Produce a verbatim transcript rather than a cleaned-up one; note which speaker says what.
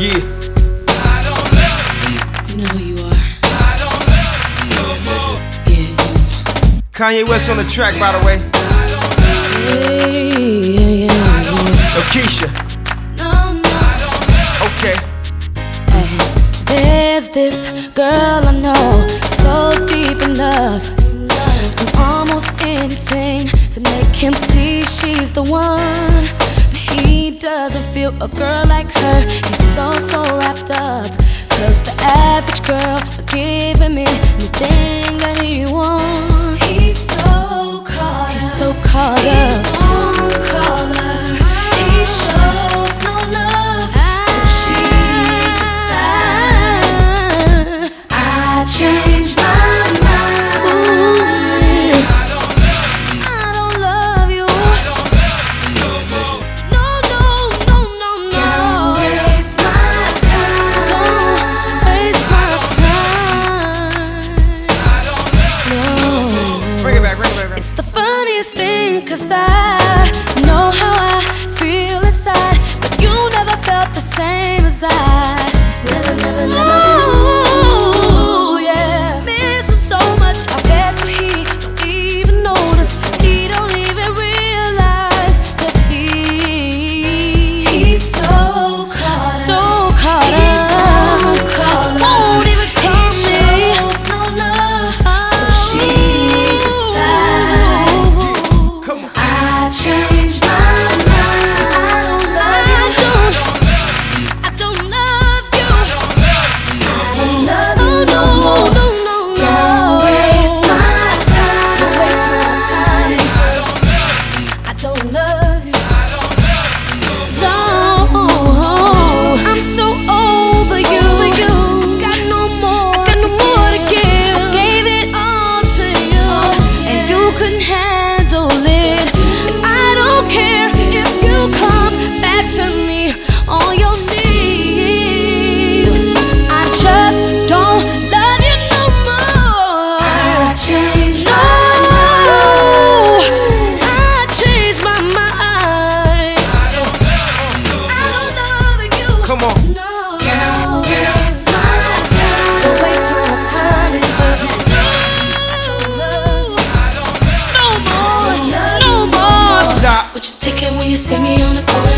Speaker 1: Yeah.
Speaker 2: You know who you are.
Speaker 1: Yeah, nigga.
Speaker 2: Yeah, you.
Speaker 1: Kanye West on the track, by the way.
Speaker 2: Yeah, yeah, yeah, yeah.
Speaker 1: Yo, Keisha.
Speaker 2: No, no.
Speaker 1: Okay.
Speaker 2: Hey, there's this girl I know, so deep in love. Do almost anything to make him see she's the one. But he doesn't feel a girl like her. He's so, so wrapped up. Cause the average girl are giving me anything that he wants. He's so caught up. He's so caught up. He won't call her. He shows no love. So she decides, I changed my mind. Ooh, I don't love you.
Speaker 1: Yeah, nigga.
Speaker 2: No, no, no, no, no. Don't waste my time. Don't waste my time. No.
Speaker 1: Bring it back, bring it back, bring it
Speaker 2: It's the funniest thing, cause I know how I feel inside, but you never felt the same as I. Never, never, never. Ooh, yeah. Miss him so much, I bet you he don't even notice. He don't even realize, cause he He's so caught up. So caught up. Won't even call me. No love, so she decides,
Speaker 1: Come on.
Speaker 2: I changed my mind. I don't, I don't love you. I don't love you no more. No, no, no. Don't waste my time. Don't waste my time. I don't love you. Don't. I'm so over you. Got no more. Got no more to give. I gave it all to you, and you couldn't handle it. And I don't care if you come back to me on your knees. I just don't love you no more. I changed no, I changed my mind. I don't love you.
Speaker 1: Come on.
Speaker 2: No. Don't waste my time. Don't waste my time. No more. No more.
Speaker 1: Stop.
Speaker 2: What you thinking when you see me on the corner?